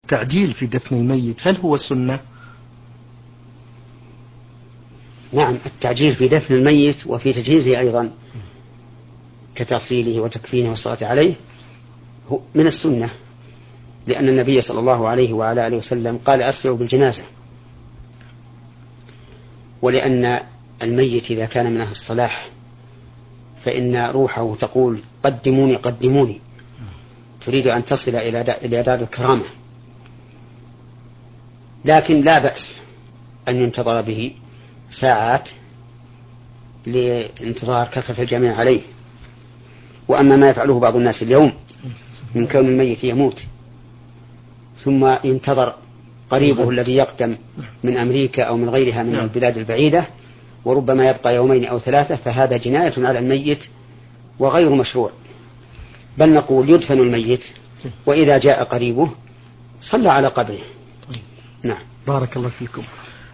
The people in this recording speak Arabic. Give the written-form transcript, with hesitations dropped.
التعجيل في دفن الميت هل هو سنة؟ نعم، التعجيل في دفن الميت وفي تجهيزه أيضا كتصليله وتكفينه والصلاة عليه من السنة، لأن النبي صلى الله عليه وعلى آله وسلم قال أسرعوا بالجنازة، ولأن الميت إذا كان من أهل الصلاح فإن روحه تقول قدموني قدموني، تريد أن تصل إلى دار الكرامة، لكن لا بأس أن ينتظر به ساعات لانتظار كثرة الجميع عليه. وأما ما يفعله بعض الناس اليوم من كون الميت يموت ثم ينتظر قريبه الذي يقدم من أمريكا أو من غيرها من البلاد البعيدة وربما يبقى يومين أو ثلاثة، فهذا جناية على الميت وغير مشروع، بل نقول يدفن الميت وإذا جاء قريبه صلى على قبره. نعم، بارك الله فيكم.